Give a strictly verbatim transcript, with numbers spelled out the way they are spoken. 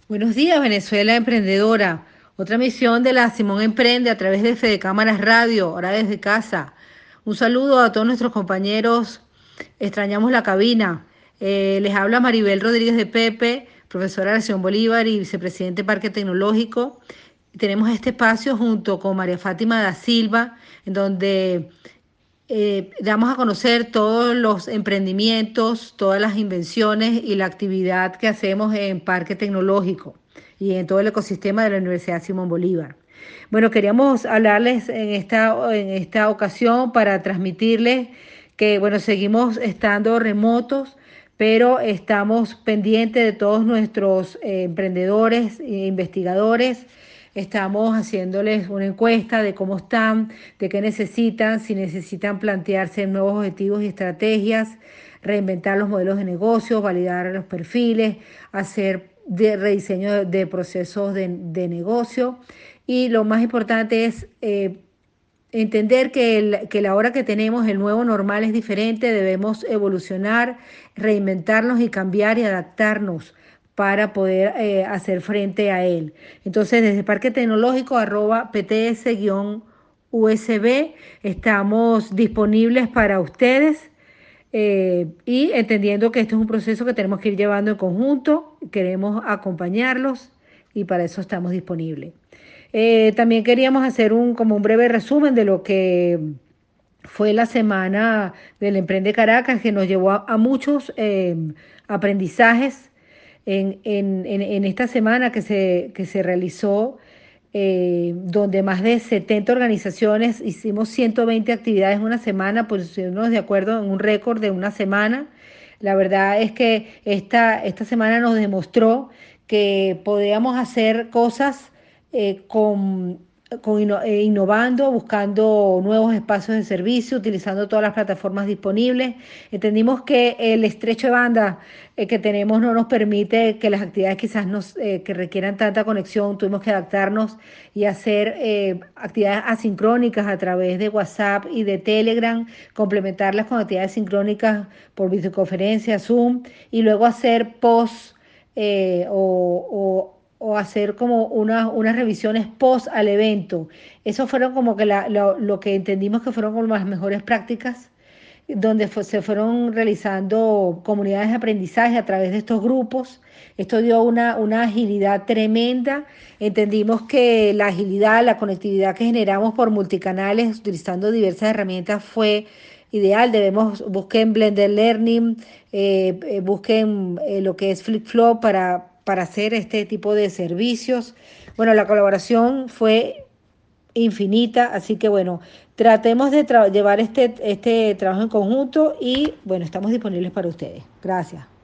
Buenos días, Venezuela Emprendedora. Otra misión de la Simón Emprende a través de Fede Cámaras Radio, ahora desde casa. Un saludo a todos nuestros compañeros. Extrañamos la cabina. Eh, les habla Maribel Rodríguez de Pepe, profesora de la Nación Bolívar y vicepresidente Parque Tecnológico. Tenemos este espacio junto con María Fátima da Silva, en donde eh, damos a conocer todos los emprendimientos, todas las invenciones y la actividad que hacemos en Parque Tecnológico y en todo el ecosistema de la Universidad Simón Bolívar. Bueno, queríamos hablarles en esta, en esta ocasión para transmitirles que, bueno, seguimos estando remotos, pero estamos pendientes de todos nuestros eh, emprendedores e investigadores. Estamos haciéndoles una encuesta de cómo están, de qué necesitan, si necesitan plantearse nuevos objetivos y estrategias, reinventar los modelos de negocio, validar los perfiles, hacer de rediseño de, de procesos de, de, negocio. Y lo más importante es eh, entender que, el, que la hora que tenemos, el nuevo normal es diferente, debemos evolucionar, reinventarnos y cambiar y adaptarnos para poder eh, hacer frente a él. Entonces, desde Parque Tecnológico, arroba pts-U S B, estamos disponibles para ustedes eh, y entendiendo que esto es un proceso que tenemos que ir llevando en conjunto, queremos acompañarlos y para eso estamos disponibles. Eh, también queríamos hacer un, como un breve resumen de lo que fue la semana del Emprende Caracas, que nos llevó a, a muchos eh, aprendizajes en, en, en, en, esta semana que se, que se realizó, eh, donde más de setenta organizaciones hicimos ciento veinte actividades en una semana, pusimos de acuerdo en un récord de una semana. La verdad es que esta, esta semana nos demostró que podíamos hacer cosas eh, con, con inno, eh, innovando, buscando nuevos espacios de servicio, utilizando todas las plataformas disponibles. Entendimos que el estrecho de banda eh, que tenemos no nos permite que las actividades quizás nos, eh, que requieran tanta conexión, tuvimos que adaptarnos y hacer eh, actividades asincrónicas a través de WhatsApp y de Telegram, complementarlas con actividades sincrónicas por videoconferencia, Zoom, y luego hacer post eh, o, o o hacer como una, unas revisiones post al evento. Eso fueron como que la, lo, lo que entendimos que fueron como las mejores prácticas, donde fue, se fueron realizando comunidades de aprendizaje a través de estos grupos. Esto dio una, una agilidad tremenda. Entendimos que la agilidad, la conectividad que generamos por multicanales, utilizando diversas herramientas, fue ideal. Debemos, busquen Blender Learning, eh, eh, busquen eh, lo que es FlipFlop para, para hacer este tipo de servicios. Bueno, la colaboración fue infinita, así que bueno, tratemos de llevar este, este trabajo en conjunto y bueno, estamos disponibles para ustedes. Gracias.